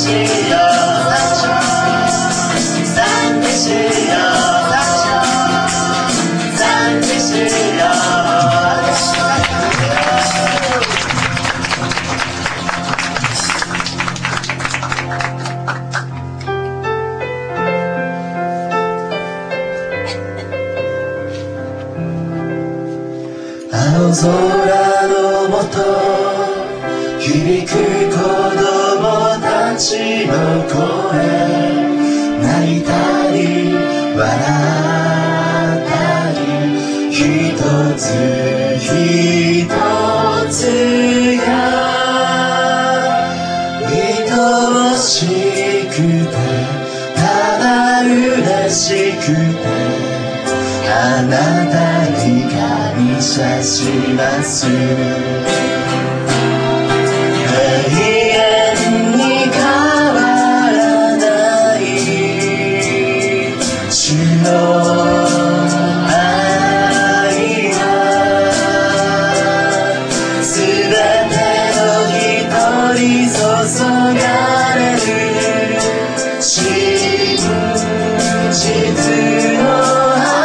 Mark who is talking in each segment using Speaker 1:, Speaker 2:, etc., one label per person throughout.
Speaker 1: 青空のもと響く子供たちの声、泣いたり笑ったり、一つ一つが愛おしくてただ嬉しくて、あなたに感謝します。永遠に変わらない主の愛は、すべての人に注がれる真実の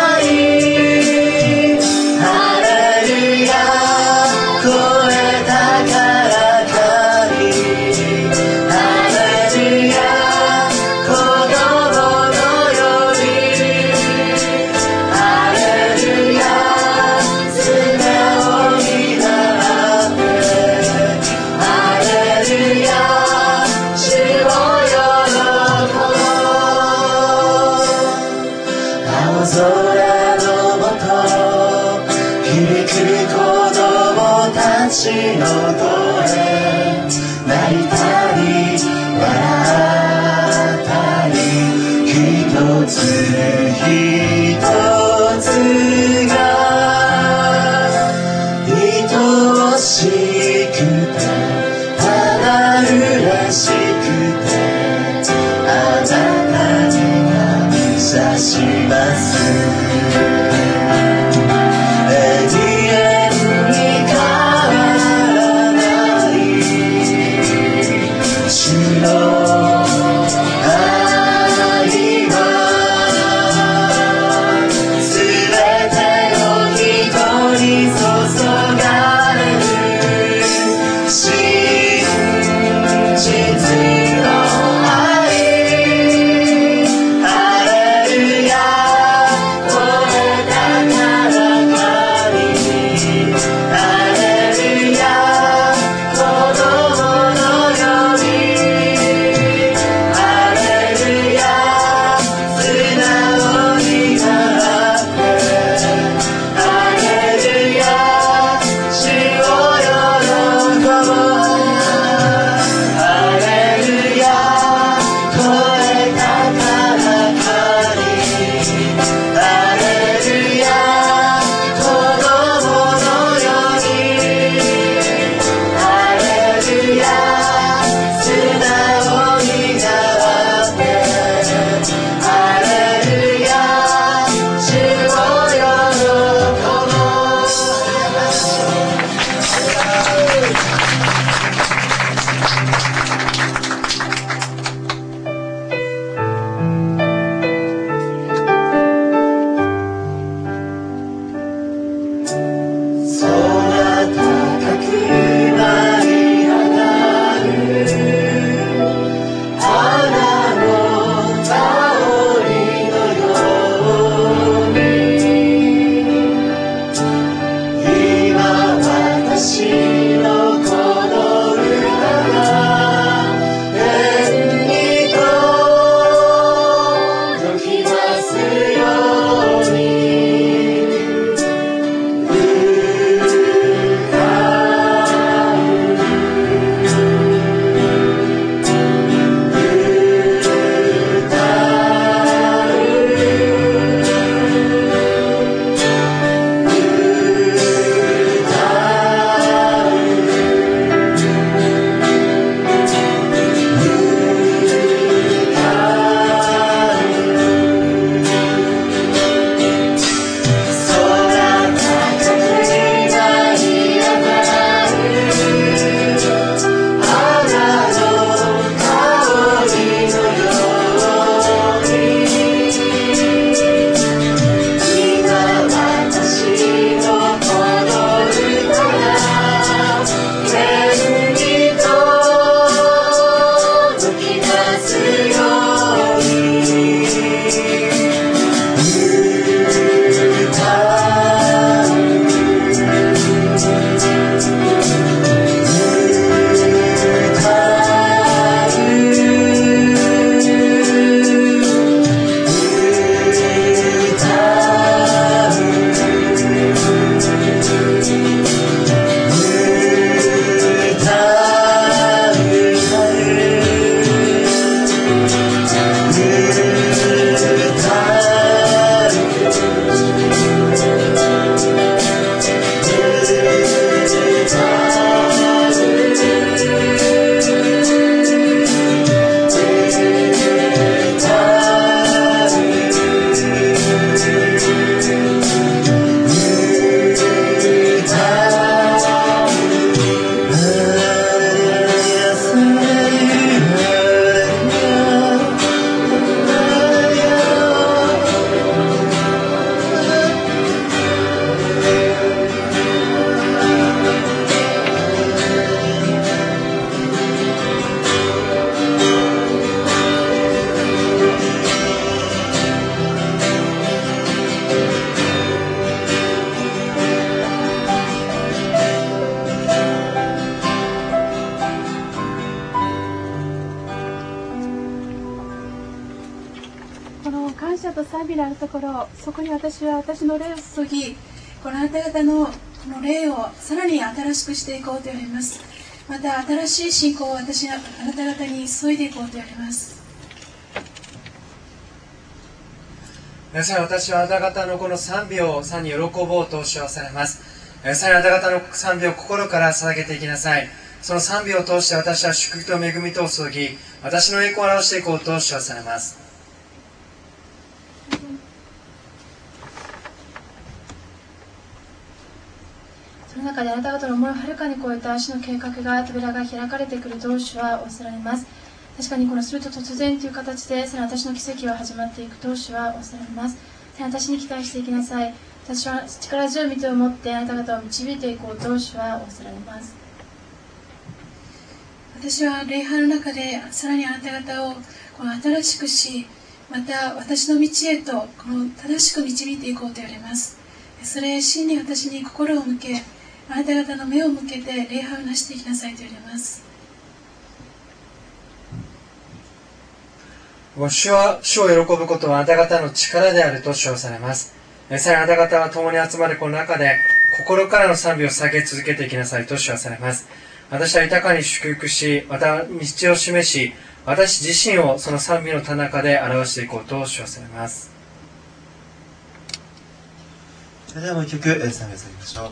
Speaker 1: 空のもと響く子供たちの声、泣いたり笑ったり、一つ一つが愛おしくてただ嬉しくて、あなたに感謝します。
Speaker 2: 感謝と賛美のあるところ、そこに私は私の霊を注ぎ、このあなた方のこの霊をさらに新しくしていこうと言われます。また新しい信仰をあなた方に注いでいこうと言われます。
Speaker 3: 皆さん、私はあなた方のこの賛美をさらに喜ぼうと主はされます。さらにあなた方の賛美を心から捧げていきなさい。その賛美を通して私は祝福と恵みとを注ぎ、私の栄光を表していこうと主はされます。
Speaker 2: その中であなた方の思いをはるかに超えた主の計画が、扉が開かれてくると主は仰せられます。確かにこのすると突然という形で、さらに私の奇跡は始まっていくと主は仰せられます。さらに私に期待していきなさい。私は力強い御手を持ってあなた方を導いていこうと主は仰せられます。私は礼拝の中でさらにあなた方をこの新しくし、また私の道へとこの正しく導いていこうと言われます。それ真に私に心を向け、あなた方の目を向けて礼拝をなしていきなさいと言われます。
Speaker 3: 主は主を喜ぶことはあなた方の力であると主はされます。さらにあなた方は共に集まるこの中で心からの賛美を捧げ続けていきなさいと主はされます。私は豊かに祝福し、また道を示し、私自身をその賛美の田中で表していこうと主はされます。
Speaker 1: それではもう一曲賛美を捧げましょう。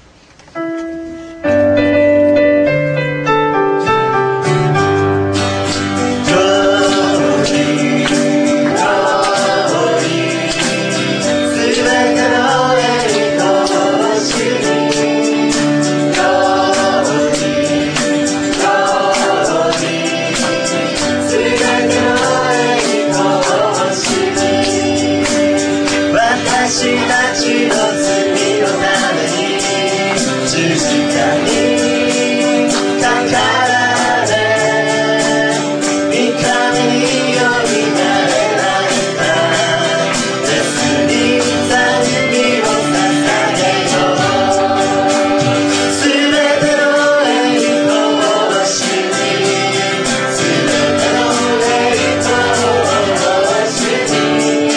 Speaker 1: 私たちの罪のために十字架にかかられ、三日目によみがえられた。イエスに賛美を捧げよう。すべての栄光を主に、すべての栄光を主に。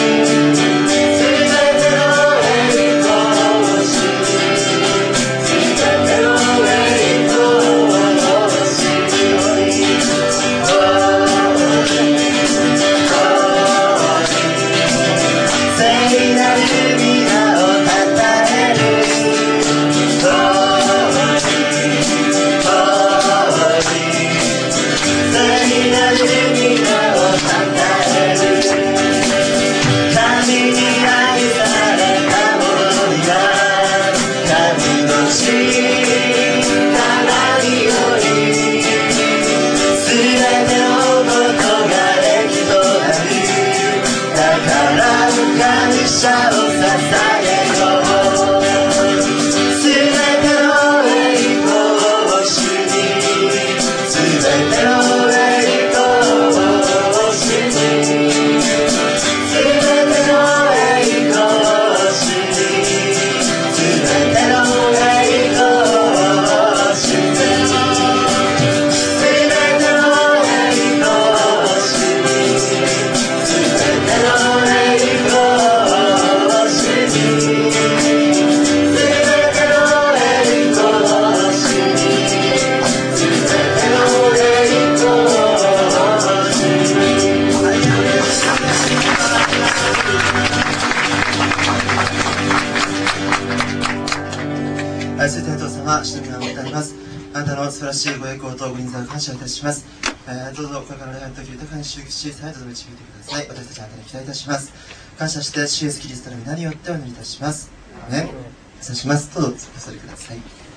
Speaker 1: 素晴らしいご栄光とご人数を感謝いたします。どうぞこれからの礼拝の時豊かに祝福し、再度導いてください。私たちあなたに期待いたします。感謝して主イエスキリストの皆によってお祈りいたします。ね、失礼します。どうぞお座りください。